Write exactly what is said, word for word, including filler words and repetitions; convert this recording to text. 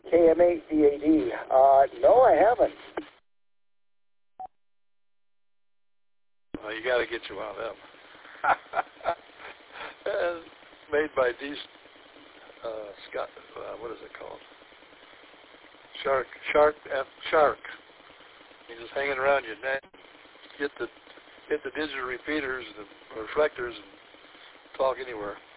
K M eight D A D. Uh, no, I haven't. Well, you got to get you one of them. And made by these uh, Scott. Uh, what is it called? Shark. Shark. F, Shark. You just hang it around your neck. Hit the hit the digital repeaters, the reflectors, and talk anywhere.